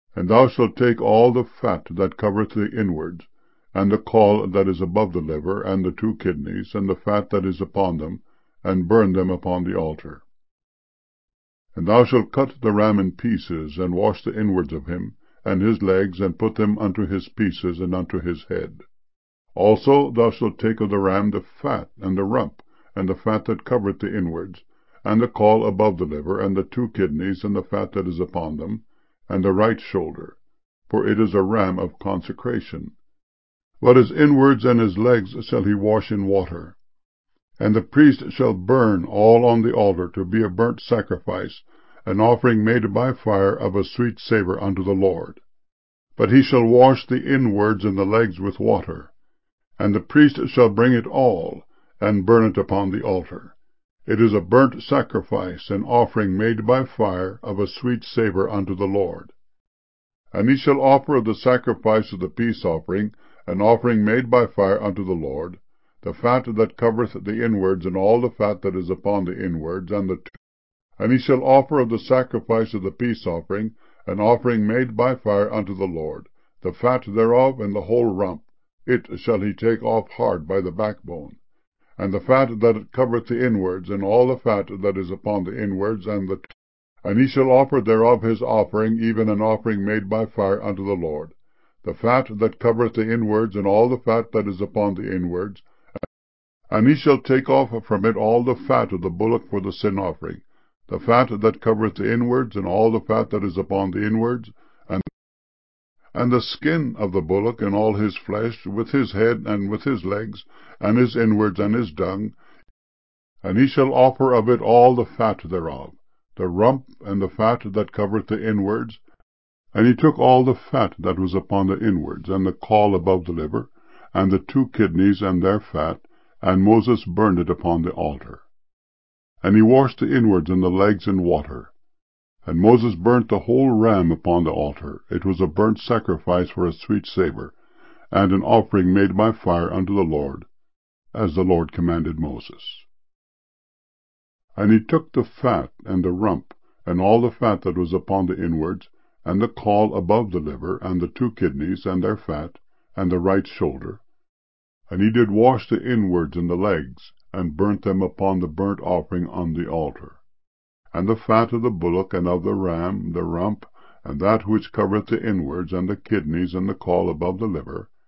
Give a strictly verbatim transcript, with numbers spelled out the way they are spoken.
And thou shalt take all the fat that covereth the inwards, and the caul that is above the liver, and the two kidneys, and the fat that is upon them, and burn them upon the altar. And thou shalt cut the ram in pieces, and wash the inwards of him, and his legs, and put them unto his pieces, and unto his head. Also thou shalt take of the ram the fat, and the rump, and the fat that covereth the inwards, and the caul above the liver, and the two kidneys, and the fat that is upon them, and the right shoulder, for it is a ram of consecration. But his inwards and his legs shall he wash in water. And the priest shall burn all on the altar to be a burnt sacrifice, an offering made by fire of a sweet savour unto the Lord. But he shall wash the inwards and the legs with water. And the priest shall bring it all, and burn it upon the altar. It is a burnt sacrifice, an offering made by fire of a sweet savour unto the Lord. And he shall offer of the sacrifice of the peace offering, an offering made by fire unto the Lord, the fat that covereth the inwards, and all the fat that is upon the inwards, and the two. And he shall offer of the sacrifice of the peace offering, an offering made by fire unto the Lord, the fat thereof, and the whole rump, it shall he take off hard by the backbone, and the fat that covereth the inwards, and all the fat that is upon the inwards, and the two. And he shall offer thereof his offering, even an offering made by fire unto the Lord, the fat that covereth the inwards, and all the fat that is upon the inwards. And he shall take off from it all the fat of the bullock for the sin offering, the fat that covereth the inwards, and all the fat that is upon the inwards, and, and the skin of the bullock, and all his flesh, with his head, and with his legs, and his inwards, and his dung. And he shall offer of it all the fat thereof, the rump, and the fat that covereth the inwards. And he took all the fat that was upon the inwards, and the caul above the liver, and the two kidneys, and their fat, and Moses burned it upon the altar. And he washed the inwards and the legs in water. And Moses burnt the whole ram upon the altar. It was a burnt sacrifice for a sweet savour, and an offering made by fire unto the Lord, as the Lord commanded Moses. And he took the fat, and the rump, and all the fat that was upon the inwards, and the caul above the liver, and the two kidneys, and their fat, and the right shoulder. And he did wash the inwards and the legs, and burnt them upon the burnt offering on the altar. And the fat of the bullock, and of the ram, the rump, and that which covereth the inwards, and the kidneys, and the caul above the liver,